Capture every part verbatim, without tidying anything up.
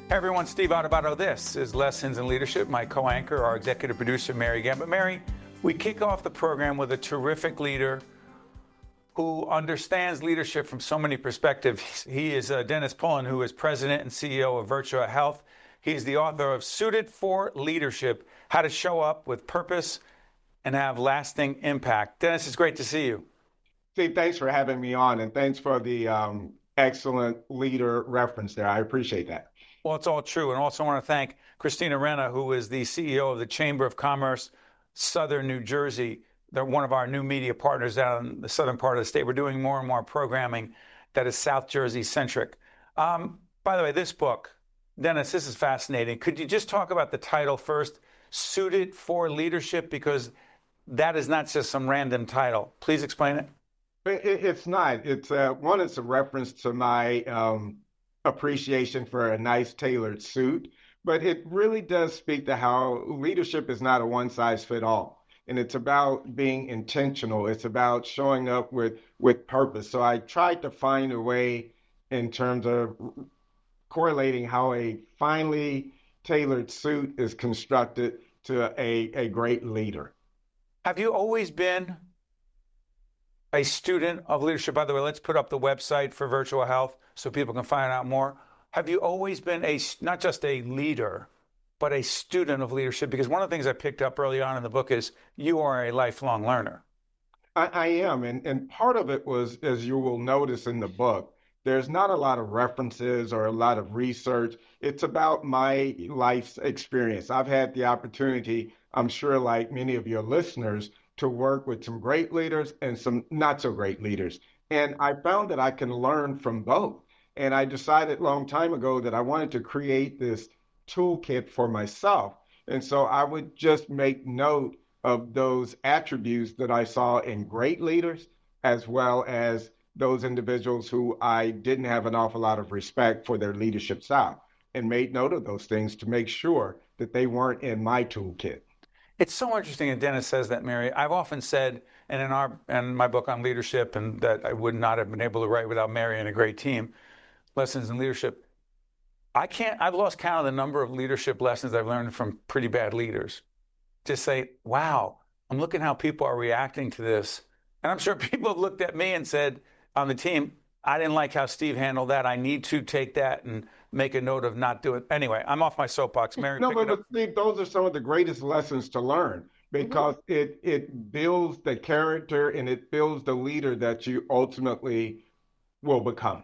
Hey everyone, Steve Adubato. This is Lessons in Leadership. My co-anchor, our executive producer, Mary Gambit. Mary, we kick off the program with a terrific leader who understands leadership from so many perspectives. He is uh, Dennis Pullen, who is president and C E O of Virtua Health. He's the author of Suited for Leadership, How to Show Up with Purpose and Have Lasting Impact. Dennis, it's great to see you. Steve, thanks for having me on, and thanks for the um, excellent leader reference there. I appreciate that. Well, it's all true. And also want to thank Christina Renna, who is the C E O of the Chamber of Commerce, Southern New Jersey. They're one of our new media partners down in the southern part of the state. We're doing more and more programming that is South Jersey centric. Um, by the way, this book, Dennis, this is fascinating. Could you just talk about the title first, Suited for Leadership? Because that is not just some random title. Please explain it. it it's not. It's uh, one, it's a reference to my um, appreciation for a nice tailored suit, but it really does speak to how leadership is not a one-size-fit-all. And it's about being intentional. It's about showing up with, with purpose. So I tried to find a way in terms of correlating how a finely tailored suit is constructed to a, a great leader. Have you always been a student of leadership? By the way, let's put up the website for Virtua Health so people can find out more. Have you always been a, not just a leader, but a student of leadership? Because one of the things I picked up early on in the book is you are a lifelong learner. I, I am. And, and part of it was, as you will notice in the book, there's not a lot of references or a lot of research. It's about my life's experience. I've had the opportunity, I'm sure like many of your listeners, to work with some great leaders and some not so great leaders. And I found that I can learn from both. And I decided a long time ago that I wanted to create this toolkit for myself. And so I would just make note of those attributes that I saw in great leaders, as well as those individuals who I didn't have an awful lot of respect for their leadership style, and made note of those things to make sure that they weren't in my toolkit. It's so interesting that Dennis says that, Mary. I've often said, and in our in my book on leadership, and that I would not have been able to write without Mary and a great team, Lessons in Leadership. I can't, I've lost count of the number of leadership lessons I've learned from pretty bad leaders. Just say, wow, I'm looking how people are reacting to this. And I'm sure people have looked at me and said on the team, I didn't like how Steve handled that. I need to take that and make a note of not doing it. Anyway, I'm off my soapbox. Mary, no, but, but Steve, those are some of the greatest lessons to learn, because mm-hmm. it, it builds the character and it builds the leader that you ultimately will become.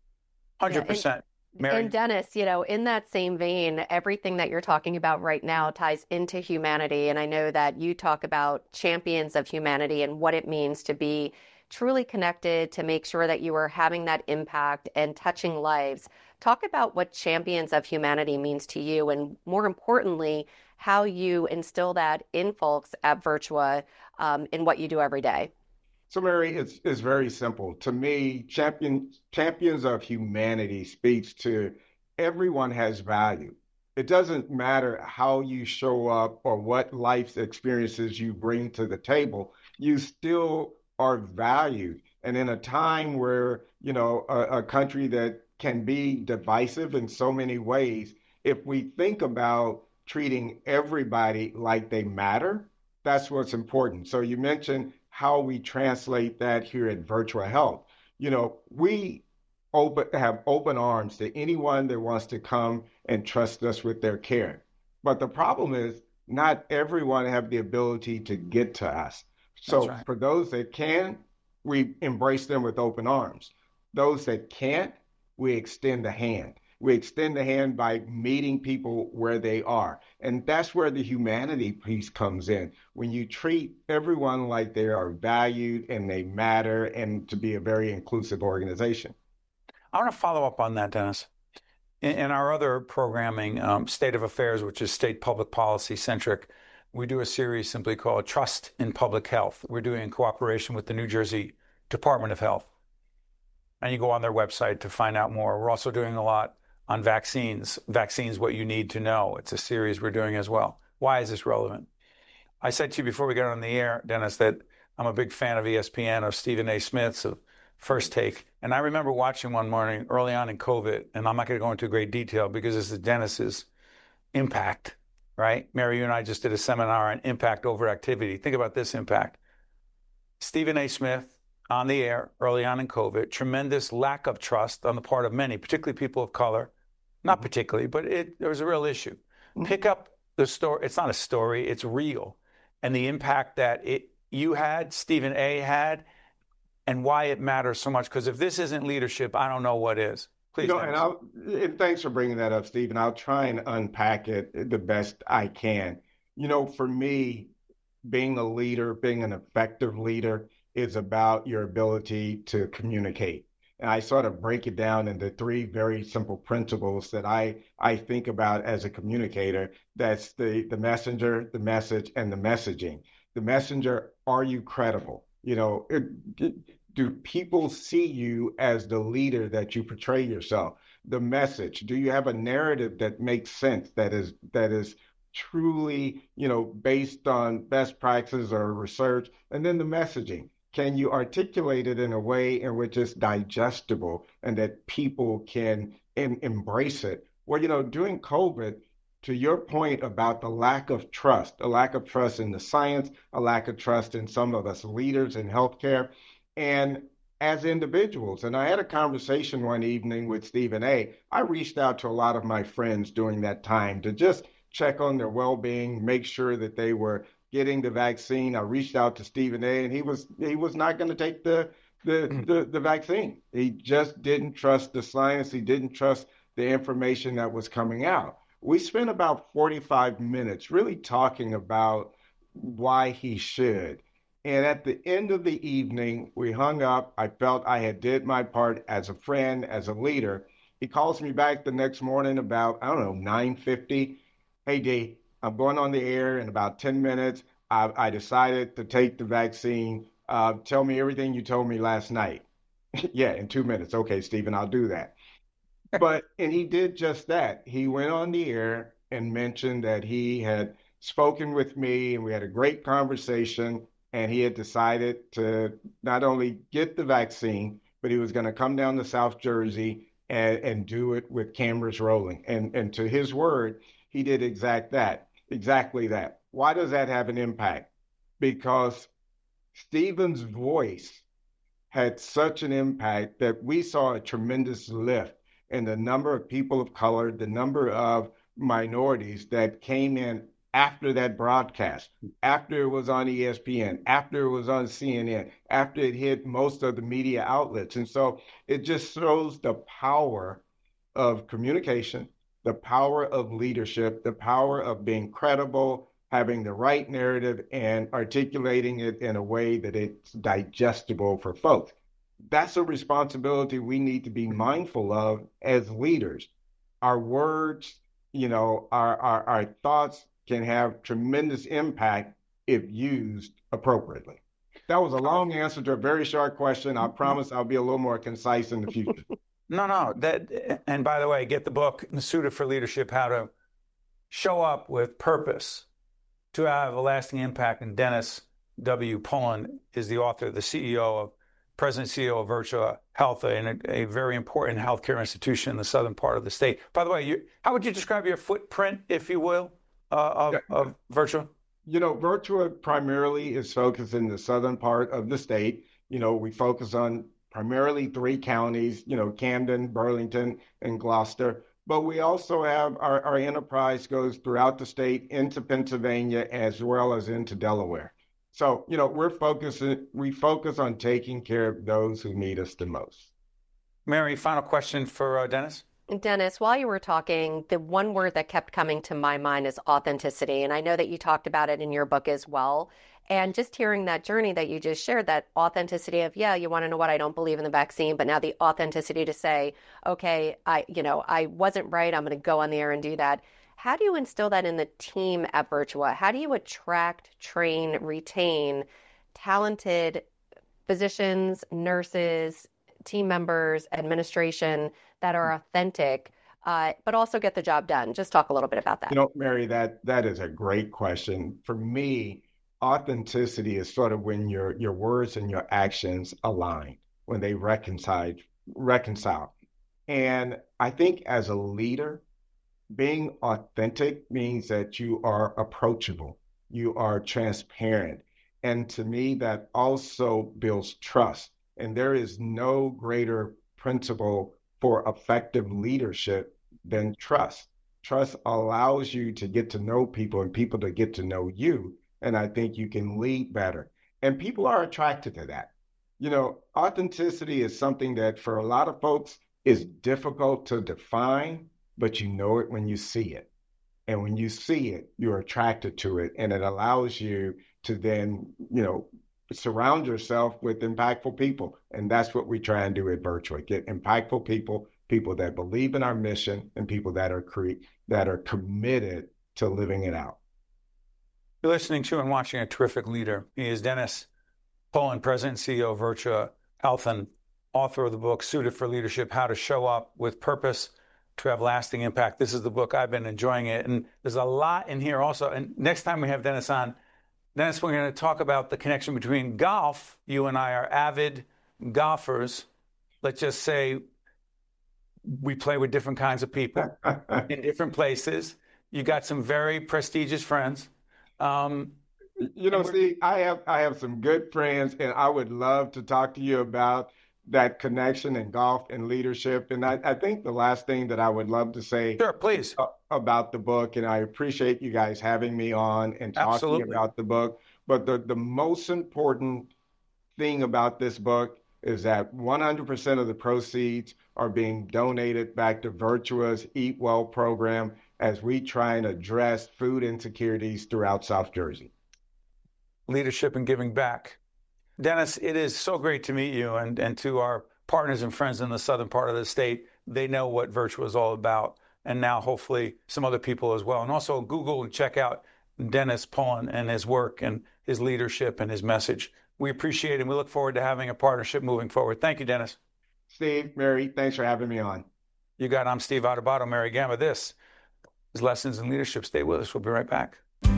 one hundred percent. Yeah, Mary? And Dennis, you know, in that same vein, everything that you're talking about right now ties into humanity. And I know that you talk about champions of humanity and what it means to be truly connected, to make sure that you are having that impact and touching lives. Talk about what champions of humanity means to you, and more importantly, how you instill that in folks at Virtua um, in what you do every day. So, Mary, it's, it's very simple. To me, champion, champions of humanity speaks to everyone has value. It doesn't matter how you show up or what life's experiences you bring to the table, you still are valued. And in a time where, you know, a, a country that can be divisive in so many ways, if we think about treating everybody like they matter, that's what's important. So you mentioned how we translate that here at Virtua Health. You know, we open, have open arms to anyone that wants to come and trust us with their care. But the problem is not everyone have the ability to get to us. So right. For those that can, we embrace them with open arms. Those that can't, we extend the hand. We extend the hand by meeting people where they are. And that's where the humanity piece comes in. When you treat everyone like they are valued and they matter, and to be a very inclusive organization. I want to follow up on that, Dennis. In, in our other programming, um, State of Affairs, which is state public policy centric, we do a series simply called Trust in Public Health. We're doing in cooperation with the New Jersey Department of Health. And you go on their website to find out more. We're also doing a lot on vaccines. Vaccines, what you need to know. It's a series we're doing as well. Why is this relevant? I said to you before we got on the air, Dennis, that I'm a big fan of E S P N, of Stephen A. Smith's, of First Take. And I remember watching one morning early on in COVID, and I'm not going to go into great detail because this is Dennis's impact, right? Mary, you and I just did a seminar on impact over activity. Think about this impact. Stephen A. Smith on the air early on in COVID, tremendous lack of trust on the part of many, particularly people of color. Not particularly, but it, there was a real issue. Pick up the story. It's not a story, it's real. And the impact that it you had, Stephen A. had, and why it matters so much. Because if this isn't leadership, I don't know what is. Please. You know, and, I'll, and thanks for bringing that up, Stephen. I'll try and unpack it the best I can. You know, for me, being a leader, being an effective leader is about your ability to communicate. And I sort of break it down into three very simple principles that I, I think about as a communicator. That's the, the messenger, the message, and the messaging. The messenger, are you credible? You know, it, it, do people see you as the leader that you portray yourself? The message, do you have a narrative that makes sense, that is that is truly, you know, based on best practices or research? And then the messaging. Can you articulate it in a way in which it's digestible and that people can em- embrace it? Well, you know, during COVID, to your point about the lack of trust, a lack of trust in the science, a lack of trust in some of us leaders in healthcare and as individuals. And I had a conversation one evening with Stephen A. I reached out to a lot of my friends during that time to just check on their well-being, make sure that they were getting the vaccine. I reached out to Stephen A. and he was he was not going to take the the, the the vaccine. He just didn't trust the science. He didn't trust the information that was coming out. We spent about forty-five minutes really talking about why he should. And at the end of the evening, we hung up. I felt I had did my part as a friend, as a leader. He calls me back the next morning about, I don't know, nine fifty. Hey, D, I'm going on the air in about ten minutes. I, I decided to take the vaccine. Uh, tell me everything you told me last night. Yeah, in two minutes. Okay, Stephen, I'll do that. But, and he did just that. He went on the air and mentioned that he had spoken with me and we had a great conversation, and he had decided to not only get the vaccine, but he was going to come down to South Jersey and, and do it with cameras rolling. And, and to his word, he did exact that, exactly that. Why does that have an impact? Because Stephen's voice had such an impact that we saw a tremendous lift in the number of people of color, the number of minorities that came in after that broadcast, after it was on E S P N, after it was on C N N, after it hit most of the media outlets. And so it just shows the power of communication, the power of leadership, the power of being credible, having the right narrative, and articulating it in a way that it's digestible for folks. That's a responsibility we need to be mindful of as leaders. Our words, you know, our, our, our thoughts can have tremendous impact if used appropriately. That was a long answer to a very short question. I promise I'll be a little more concise in the future. No, no. That, and by the way, get the book, Suited for Leadership, How to Show Up with Purpose to Have a Lasting Impact. And Dennis W. Pullen is the author, the C E O of, President C E O of Virtua Health, a, a very important healthcare institution in the southern part of the state. By the way, you, how would you describe your footprint, if you will, uh, of, yeah. of Virtua? You know, Virtua primarily is focused in the southern part of the state. You know, we focus on primarily three counties, you know, Camden, Burlington, and Gloucester. But we also have our, our enterprise goes throughout the state into Pennsylvania as well as into Delaware. So, you know, we're focusing, we focus on taking care of those who need us the most. Mary, final question for uh, Dennis. Dennis, while you were talking, the one word that kept coming to my mind is authenticity. And I know that you talked about it in your book as well. And just hearing that journey that you just shared, that authenticity of, yeah, you want to know what, I don't believe in the vaccine, but now the authenticity to say, okay, I, you know, I wasn't right. I'm going to go on the air and do that. How do you instill that in the team at Virtua? How do you attract, train, retain talented physicians, nurses, team members, administration that are authentic, uh, but also get the job done? Just talk a little bit about that. You know, Mary, that that is a great question. For me, authenticity is sort of when your your words and your actions align. when they reconcile. reconcile. And I think as a leader, being authentic means that you are approachable, you are transparent. And to me, that also builds trust. And there is no greater principle for effective leadership than trust. Trust allows you to get to know people and people to get to know you. And I think you can lead better. And people are attracted to that. You know, authenticity is something that for a lot of folks is difficult to define, but you know it when you see it. And when you see it, you're attracted to it. And it allows you to then, you know, surround yourself with impactful people. And that's what we try and do at Virtuate. Get impactful people, people that believe in our mission, and people that are cre- that are committed to living it out. You're listening to and watching a terrific leader. He is Dennis Pollin, President and C E O of Virtua Health and author of the book, Suited for Leadership, How to Show Up with Purpose to Have Lasting Impact. This is the book. I've been enjoying it. And there's a lot in here also. And next time we have Dennis on, Dennis, we're going to talk about the connection between golf. You and I are avid golfers. Let's just say we play with different kinds of people in different places. You got some very prestigious friends. Um, you know, Steve, I have I have some good friends, and I would love to talk to you about that connection in golf and leadership. And I, I think the last thing that I would love to say sure, please. about the book, and I appreciate you guys having me on and talking Absolutely. about the book, but the, the most important thing about this book is that one hundred percent of the proceeds are being donated back to Virtua's Eat Well program as we try and address food insecurities throughout South Jersey. Leadership and giving back. Dennis, it is so great to meet you, and, and to our partners and friends in the southern part of the state. They know what Virtua is all about, and now hopefully some other people as well. And also Google and check out Dennis Pollin and his work and his leadership and his message. We appreciate it, and we look forward to having a partnership moving forward. Thank you, Dennis. Steve, Mary, thanks for having me on. You got it. I'm Steve Adubato, Mary Gamba. This is Lessons in Leadership. Stay with us. We'll be right back.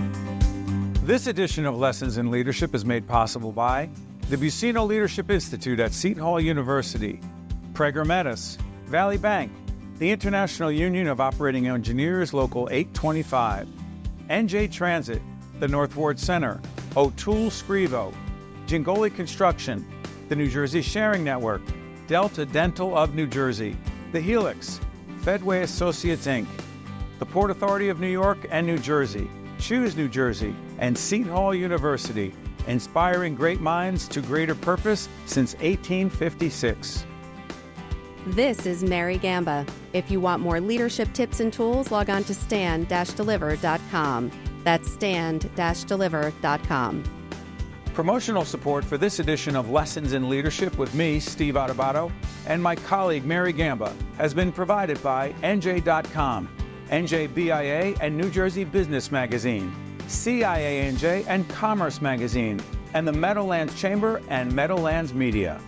This edition of Lessons in Leadership is made possible by the Buccino Leadership Institute at Seton Hall University, Prager Metis, Valley Bank, the International Union of Operating Engineers, Local eight twenty-five, N J Transit, the North Ward Center, O'Toole Scrivo, Gingoli Construction, the New Jersey Sharing Network, Delta Dental of New Jersey, The Helix, Fedway Associates, Incorporated, the Port Authority of New York and New Jersey, Choose New Jersey, and Seton Hall University, inspiring great minds to greater purpose since eighteen fifty-six. This is Mary Gamba. If you want more leadership tips and tools, log on to stand dash deliver dot com. That's stand dash deliver dot com. Promotional support for this edition of Lessons in Leadership with me, Steve Adubato, and my colleague Mary Gamba has been provided by N J dot com, N J B I A and New Jersey Business Magazine, C I A N J and Commerce Magazine, and the Meadowlands Chamber and Meadowlands Media.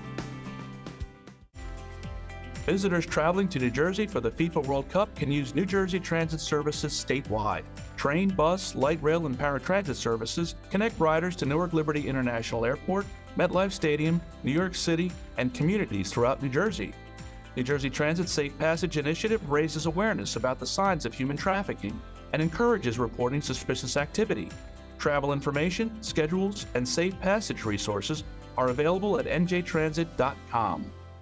Visitors traveling to New Jersey for the FIFA World Cup can use New Jersey Transit services statewide. Train, bus, light rail, and paratransit services connect riders to Newark Liberty International Airport, MetLife Stadium, New York City, and communities throughout New Jersey. New Jersey Transit's Safe Passage initiative raises awareness about the signs of human trafficking and encourages reporting suspicious activity. Travel information, schedules, and safe passage resources are available at N J transit dot com.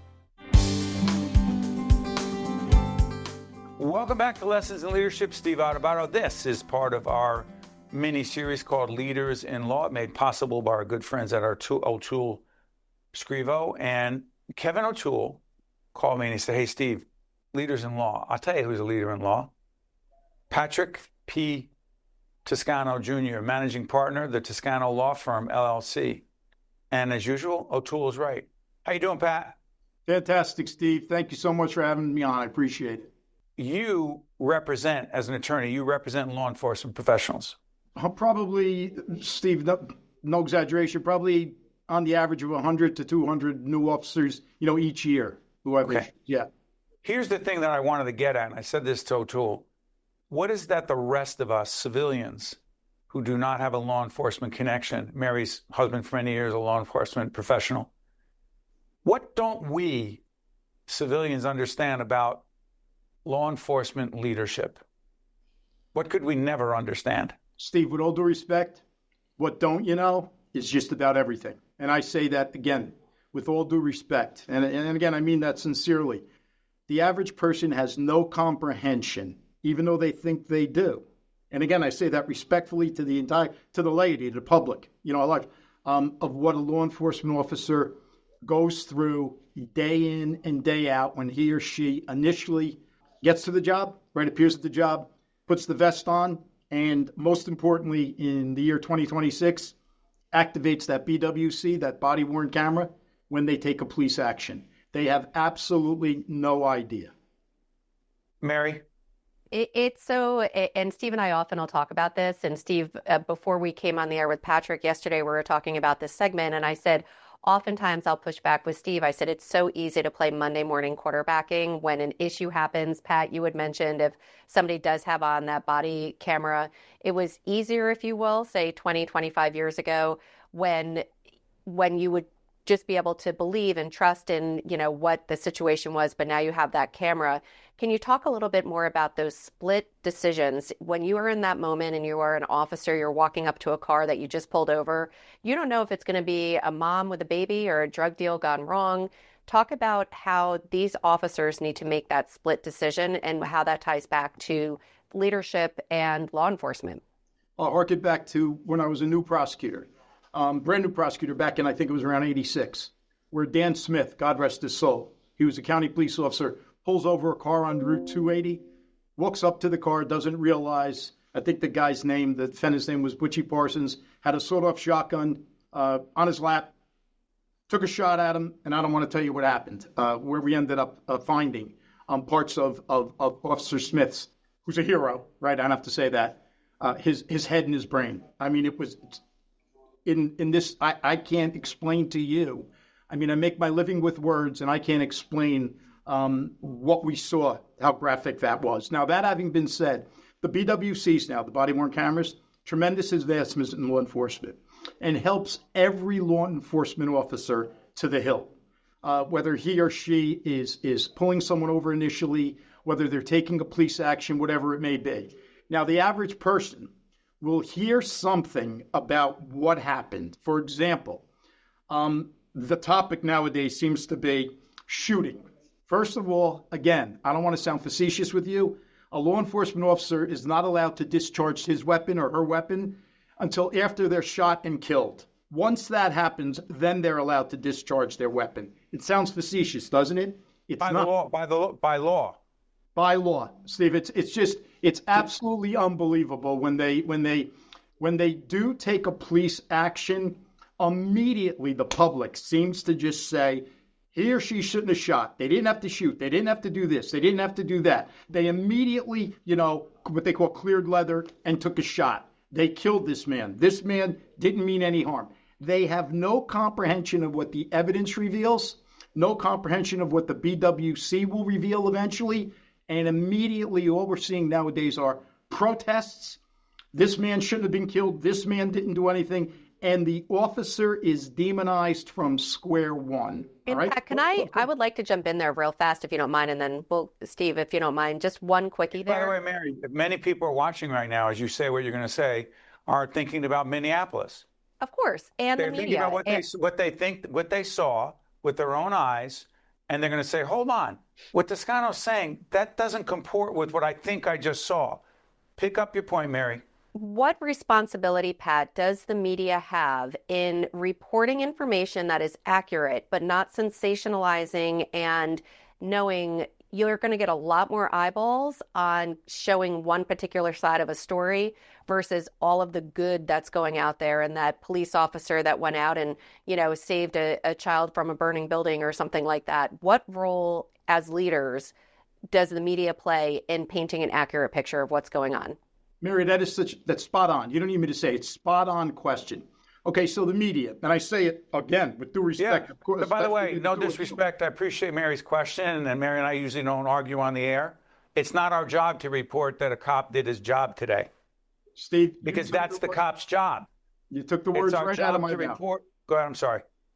Welcome back to Lessons in Leadership. Steve Adubato. This is part of our mini-series called Leaders in Law, made possible by our good friends at our O'Toole Scrivo. And Kevin O'Toole called me and he said, hey, Steve, leaders in law. I'll tell you who's a leader in law. Patrick P. Toscano Junior, managing partner, the Toscano Law Firm, L L C. And as usual, O'Toole is right. How you doing, Pat? Fantastic, Steve. Thank you so much for having me on. I appreciate it. You represent, as an attorney, you represent law enforcement professionals. Uh, probably, Steve, no, no exaggeration, probably on the average of one hundred to two hundred new officers, you know, each year. Who I've okay. issued. Yeah. Here's the thing that I wanted to get at, and I said this to O'Toole. What is that the rest of us, civilians, who do not have a law enforcement connection, Mary's husband for many years, a law enforcement professional, What don't we civilians understand about law enforcement leadership? What could we never understand? Steve, with all due respect, what don't you know is just about everything. And I say that again, with all due respect. And, and again, I mean that sincerely. The average person has no comprehension, even though they think they do. And again, I say that respectfully to the entire, to the laity, to the public, you know, like, um, of what a law enforcement officer goes through day in and day out when he or she initially gets to the job, right, appears at the job, puts the vest on, and most importantly, in the year twenty twenty-six, activates that B W C, that body-worn camera, when they take a police action. They have absolutely no idea. Mary? It, it's so, and Steve and I often will talk about this. And Steve, uh, before we came on the air with Patrick yesterday, we were talking about this segment, and I said, oftentimes I'll push back with Steve. I said, it's so easy to play Monday morning quarterbacking when an issue happens. Pat, you had mentioned if somebody does have on that body camera, it was easier, if you will, say twenty, twenty-five years ago, when when you would just be able to believe and trust in, you know, what the situation was. But now you have that camera. Can you talk a little bit more about those split decisions when you are in that moment and you are an officer, you're walking up to a car that you just pulled over, you don't know if it's going to be a mom with a baby or a drug deal gone wrong. Talk about how these officers need to make that split decision and how that ties back to leadership and law enforcement. I'll harken back to when I was a new prosecutor, um, brand new prosecutor back in, I think it was around eighty-six, where Dan Smith, God rest his soul, he was a county police officer, pulls over a car on Route two eighty, walks up to the car, doesn't realize, I think the guy's name, the defendant's name was Butchie Parsons, had a sawed-off shotgun uh, on his lap, took a shot at him, and I don't want to tell you what happened, uh, where we ended up uh, finding um, parts of, of, of Officer Smith's, who's a hero, right? I don't have to say that, uh, his his head and his brain. I mean, it was, in, in this, I, I can't explain to you. I mean, I make my living with words, and I can't explain Um, what we saw, how graphic that was. Now, that having been said, the B W Cs now, the body-worn cameras, tremendous advancements in law enforcement and helps every law enforcement officer to the hilt, uh, whether he or she is, is pulling someone over initially, whether they're taking a police action, whatever it may be. Now, the average person will hear something about what happened. For example, um, the topic nowadays seems to be shooting. First of all, again, I don't want to sound facetious with you. A law enforcement officer is not allowed to discharge his weapon or her weapon until after they're shot and killed. Once that happens, then they're allowed to discharge their weapon. It sounds facetious, doesn't it? It's by not. the law, by the by law. By law, Steve. It's it's just it's absolutely unbelievable when they when they when they do take a police action. Immediately, the public seems to just say, he or she shouldn't have shot. They didn't have to shoot. They didn't have to do this. They didn't have to do that. They immediately, you know, what they call cleared leather and took a shot. They killed this man. This man didn't mean any harm. They have no comprehension of what the evidence reveals, no comprehension of what the B W C will reveal eventually. And immediately all we're seeing nowadays are protests. This man shouldn't have been killed. This man didn't do anything. And the officer is demonized from square one. In all right? fact, can I, I would like to jump in there real fast if you don't mind. And then, well, Steve, if you don't mind, just one quickie there. By the way, Mary, many people are watching right now, as you say what you're going to say, are thinking about Minneapolis. Of course. And They're the thinking media. about what And- they, what they think, what they saw with their own eyes, and they're going to say, hold on, what Toscano's saying, that doesn't comport with what I think I just saw. Pick up your point, Mary. What responsibility, Pat, does the media have in reporting information that is accurate, but not sensationalizing and knowing you're going to get a lot more eyeballs on showing one particular side of a story versus all of the good that's going out there and that police officer that went out and, you know, saved a, a child from a burning building or something like that? What role as leaders does the media play in painting an accurate picture of what's going on? Mary, that is such, that's spot on. You don't need me to say it. It's spot on question. Okay, so the media, and I say it again with due respect. Yeah. Of course, But by the way, especially no to- disrespect. I appreciate Mary's question, and Mary and I usually don't argue on the air. It's not our job to report that a cop did his job today, Steve, you because took that's the wor- cop's job. You took the words It's our right job out of my to mouth. report. Go ahead. I'm sorry.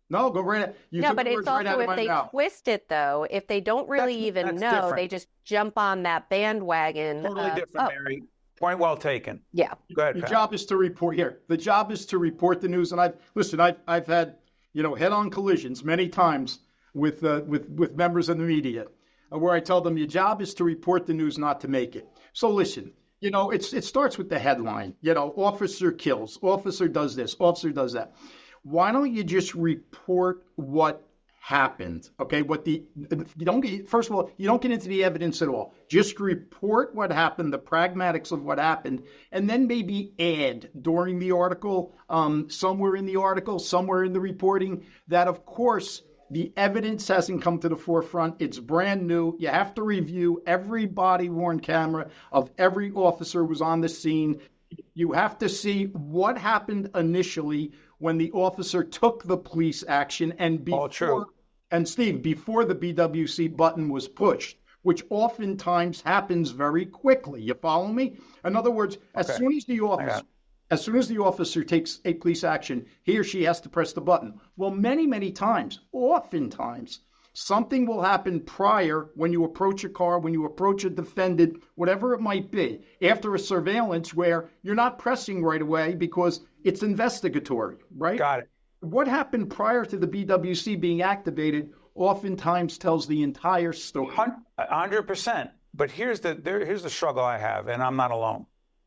No, go right ahead. You No, took but the it's words right out also of if my they mouth. twist it, though, if they don't really That's- even that's know, different. they just jump on that bandwagon. Totally of, different, oh, Mary. Point well taken. yeah. Go ahead, Your Pat. job is to report here. The job is to report the news. And I've listen. I've I've had you know head-on collisions many times with uh, with with members of the media, uh, where I tell them your job is to report the news, not to make it. So listen. You know, it's it starts with the headline. You know, officer kills, officer does this, officer does that. Why don't you just report what happened? Okay, what the you don't get. First of all, you don't get into the evidence at all. Just report what happened, the pragmatics of what happened, and then maybe add during the article, um, somewhere in the article, somewhere in the reporting, that of course the evidence hasn't come to the forefront. It's brand new. You have to review every body-worn camera of every officer who was on the scene. You have to see what happened initially when the officer took the police action and before, All true. and Steve, before the B W C button was pushed, which oftentimes happens very quickly. You follow me? In other words, as Okay. soon as the officer, as soon as the officer takes a police action, he or she has to press the button. Well, many, many times, oftentimes, something will happen prior when you approach a car, when you approach a defendant, whatever it might be, after a surveillance where you're not pressing right away because it's investigatory, right? Got it. What happened prior to the B W C being activated oftentimes tells the entire story. Hun- A hundred percent. But here's the there, here's the struggle I have, and I'm not alone.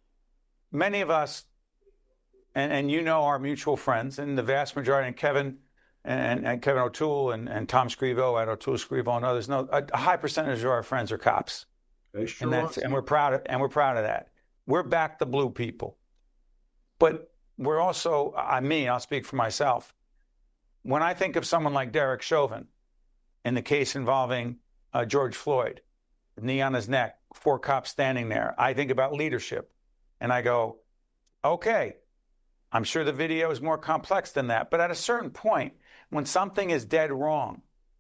Many of us, and, and you know our mutual friends, and the vast majority, and Kevin and, and Kevin O'Toole and, and Tom Scrivo at O'Toole Scrivo and others know a, a high percentage of our friends are cops. They sure and that's are. and we're proud of and we're proud of that. We're back the blue people. But we're also, I mean, I'll speak for myself. When I think of someone like Derek Chauvin in the case involving uh, George Floyd, knee on his neck, four cops standing there, I think about leadership. And I go, okay, I'm sure the video is more complex than that. But at a certain point, when something is dead wrong,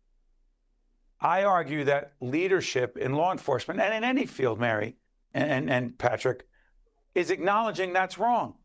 I argue that leadership in law enforcement and in any field, Mary and, and, and Patrick, is acknowledging that's wrong.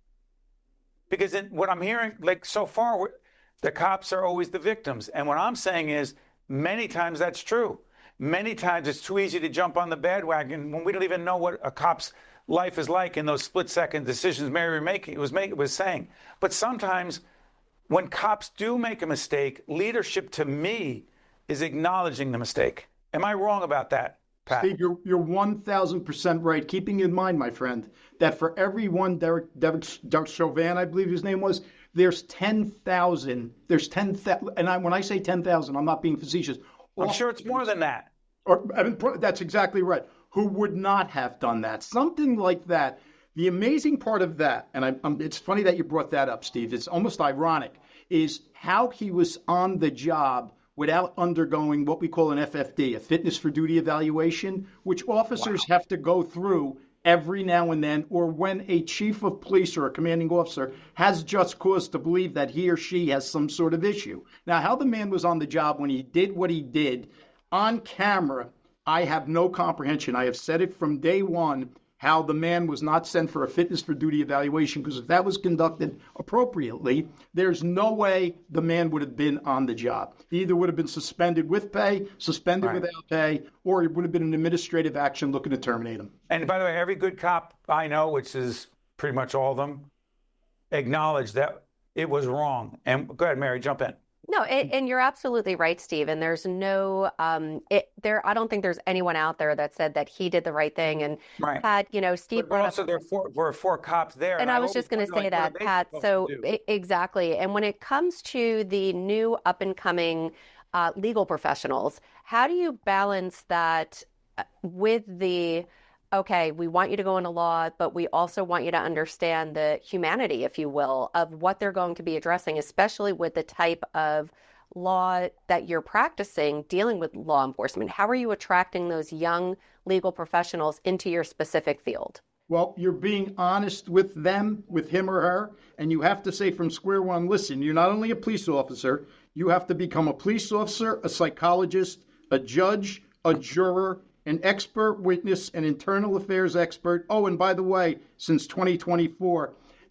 Because in, what I'm hearing, like so far, we're, the cops are always the victims. And what I'm saying is many times that's true. Many times it's too easy to jump on the bandwagon when we don't even know what a cop's life is like in those split-second decisions Mary making, was, making, was saying. But sometimes when cops do make a mistake, leadership to me is acknowledging the mistake. Am I wrong about that, Pat? Steve, you're, you're one thousand percent right. Keeping in mind, my friend, that for every one Derek, Derek, Derek Chauvin, I believe his name was, there's ten thousand. There's ten thousand. And I, when I say ten thousand, I'm not being facetious. I'm sure it's more than that. Or, I mean, that's exactly right. Who would not have done that? Something like that. The amazing part of that, and I, um, it's funny that you brought that up, Steve. It's almost ironic, is how he was on the job without undergoing what we call an F F D, a fitness for duty evaluation, which officers wow. have to go through every now and then, or when a chief of police or a commanding officer has just cause to believe that he or she has some sort of issue. Now, how the man was on the job when he did what he did on camera, I have no comprehension. I have said it from day one, how the man was not sent for a fitness for duty evaluation, because if that was conducted appropriately, there's no way the man would have been on the job. He either would have been suspended with pay, suspended right. without pay, or it would have been an administrative action looking to terminate him. And by the way, every good cop I know, which is pretty much all of them, acknowledge that it was wrong. And go ahead, Mary, jump in. No, it, and you're absolutely right, Steve. And there's no, um, it, there. I don't think there's anyone out there that said that he did the right thing. And right. Pat, you know, Steve. But, but also, there were four, four cops there. And, and I was just going to say like, that, Pat. So it, exactly. And when it comes to the new up and coming uh, legal professionals, how do you balance that with the? Okay, we want you to go into law, but we also want you to understand the humanity, if you will, of what they're going to be addressing, especially with the type of law that you're practicing dealing with law enforcement. How are you attracting those young legal professionals into your specific field? Well, you're being honest with them, with him or her, and you have to say from square one, listen, you're not only a police officer, you have to become a police officer, a psychologist, a judge, a juror, an expert witness, an internal affairs expert. Oh, and by the way, since twenty twenty-four,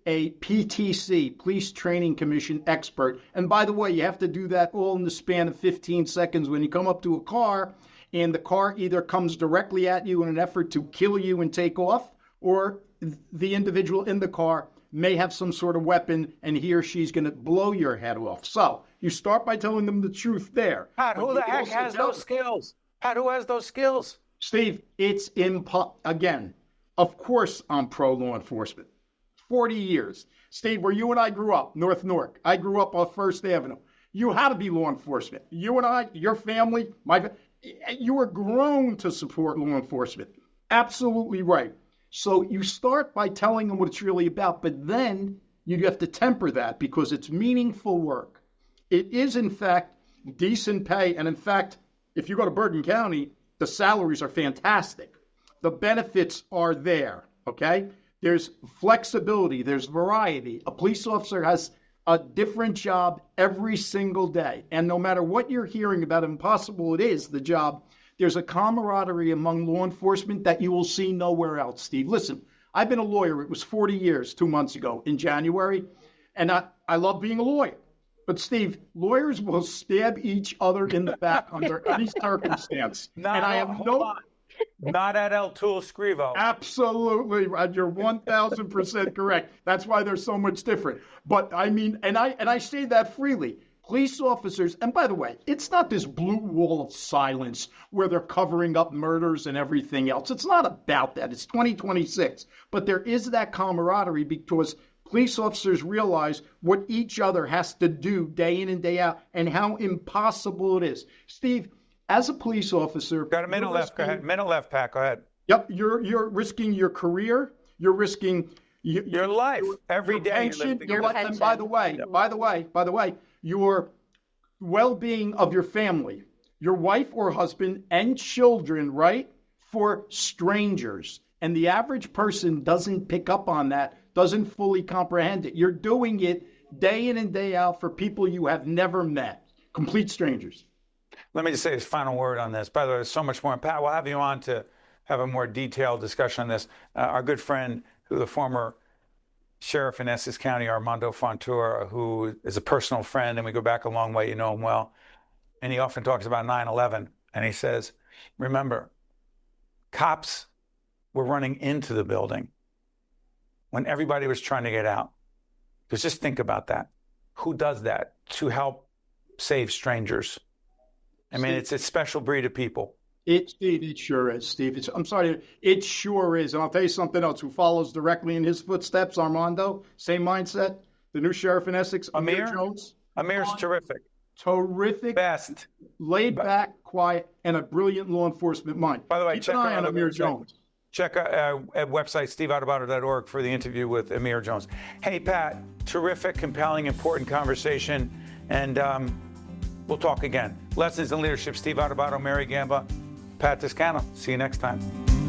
a P T C, Police Training Commission expert. And by the way, you have to do that all in the span of fifteen seconds when you come up to a car and the car either comes directly at you in an effort to kill you and take off, or the individual in the car may have some sort of weapon and he or she's going to blow your head off. So you start by telling them the truth there. Pat, who the heck has those skills? Pat, who has those skills? Steve, it's impo- again, of course I'm pro law enforcement. forty years. Steve, where you and I grew up, North Newark. I grew up on First Avenue. You had to be law enforcement. You and I, your family, my, you were grown to support law enforcement. Absolutely right. So you start by telling them what it's really about, but then you have to temper that because it's meaningful work. It is, in fact, decent pay. And in fact, if you go to Bergen County, the salaries are fantastic. The benefits are there, okay? There's flexibility. There's variety. A police officer has a different job every single day. And no matter what you're hearing about how impossible it is, the job, there's a camaraderie among law enforcement that you will see nowhere else, Steve. Listen, I've been a lawyer. It was forty years, two months ago in January. And I, I love being a lawyer. But Steve, lawyers will stab each other in the back under any circumstance. Not, and I have hold no... on. Not at El Tool Scrivo. Absolutely, Rod. You're one thousand percent correct. That's why they're so much different. But I mean, and I and I say that freely. Police officers, and by the way, it's not this blue wall of silence where they're covering up murders and everything else. It's not about that. It's twenty twenty-six. But there is that camaraderie because police officers realize what each other has to do day in and day out and how impossible it is. Steve, as a police officer, got a minute left. Go ahead. Minute left, Pat. Go ahead. Yep, you're you're risking your career. You're risking you, your life your, every your day. Pension, You your, and by the way, yep. by the way, by the way, your well-being of your family, your wife or husband and children, right? For strangers, and the average person doesn't pick up on that, doesn't fully comprehend it. You're doing it day in and day out for people you have never met, complete strangers. Let me just say this final word on this. By the way, there's so much more. And Pat, we'll have you on to have a more detailed discussion on this. Uh, our good friend, who the former sheriff in Essex County, Armando Fontoura, who is a personal friend, and we go back a long way, you know him well. And he often talks about nine eleven. And he says, remember, cops were running into the building when everybody was trying to get out. Because just think about that. Who does that to help save strangers? I mean, it's a special breed of people. It, Steve, it sure is, Steve. It's, I'm sorry, it sure is. And I'll tell you something else. Who follows directly in his footsteps? Armando, same mindset. The new sheriff in Essex, Amir, Amir Jones. Amir's uh, terrific. Terrific. Best. Laid back, quiet, and a brilliant law enforcement mind. By the way, keep check an eye out on Amir Jones. Check out uh, at website steve adubato dot org for the interview with Amir Jones. Hey, Pat, terrific, compelling, important conversation. And um, we'll talk again. Lessons in Leadership, Steve Adubato, Mary Gamba, Pat Toscano. See you next time.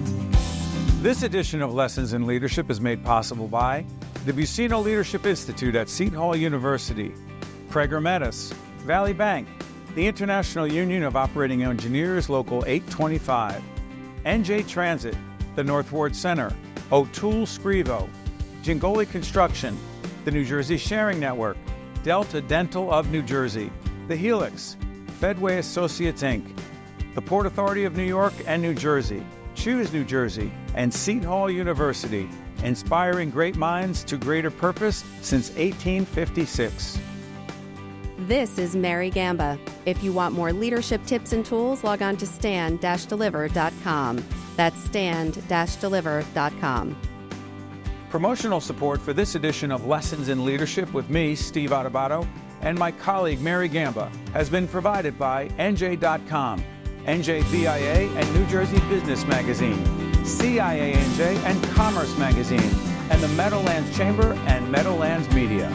This edition of Lessons in Leadership is made possible by the Buccino Leadership Institute at Seton Hall University, Craig Metis, Valley Bank, the International Union of Operating Engineers, Local eight twenty-five, N J Transit, the North Ward Center, O'Toole Scrivo, Gingoli Construction, the New Jersey Sharing Network, Delta Dental of New Jersey, The Helix, Fedway Associates, Incorporated, the Port Authority of New York and New Jersey, Choose New Jersey, and Seton Hall University, inspiring great minds to greater purpose since eighteen fifty-six. This is Mary Gamba. If you want more leadership tips and tools, log on to stand dash deliver dot com. That's stand dash deliver dot com. Promotional support for this edition of Lessons in Leadership with me, Steve Adubato, and my colleague Mary Gamba has been provided by N J dot com, N J B I A and New Jersey Business Magazine, C I A N J and Commerce Magazine, and the Meadowlands Chamber and Meadowlands Media.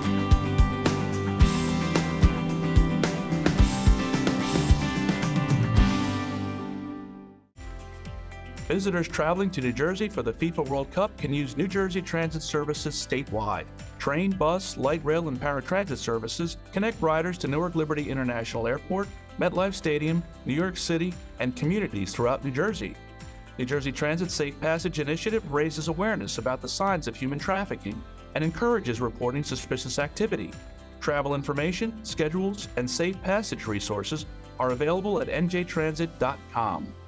Visitors traveling to New Jersey for the FIFA World Cup can use New Jersey Transit Services statewide. Train, bus, light rail, and paratransit services connect riders to Newark Liberty International Airport, MetLife Stadium, New York City, and communities throughout New Jersey. New Jersey Transit's Safe Passage initiative raises awareness about the signs of human trafficking. and encourages reporting suspicious activity. Travel information, schedules, and safe passage resources are available at n j transit dot com.